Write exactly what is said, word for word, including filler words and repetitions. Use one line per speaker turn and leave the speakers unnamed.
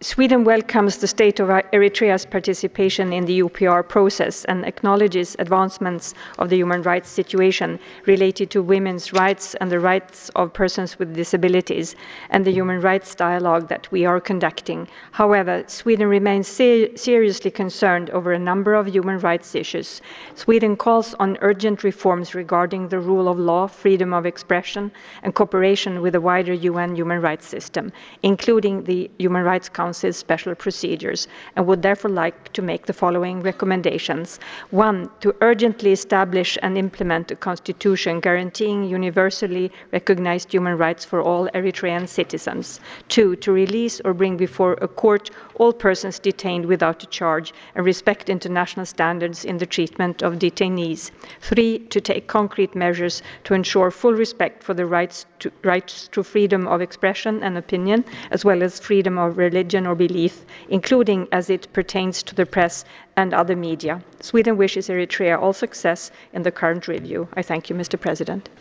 Sweden welcomes the state of Eritrea's participation in the U P R process and acknowledges advancements of the human rights situation related to women's rights and the rights of persons with disabilities and the human rights dialogue that we are conducting. However, Sweden remains ser seriously concerned over a number of human rights issues. Sweden calls on urgent reforms regarding the rule of law, freedom of expression, and cooperation with the wider U N human rights system, including the Human Rights Council Council's special procedures, and would therefore like to make the following recommendations. One, to urgently establish and implement a constitution guaranteeing universally recognized human rights for all Eritrean citizens. Two, to release or bring before a court all persons detained without a charge and respect international standards in the treatment of detainees. Three, to take concrete measures to ensure full respect for the rights to, rights to freedom of expression and opinion, as well as freedom of religion or belief, including as it pertains to the press and other media. Sweden wishes Eritrea all success in the current review. I thank you, Mister President.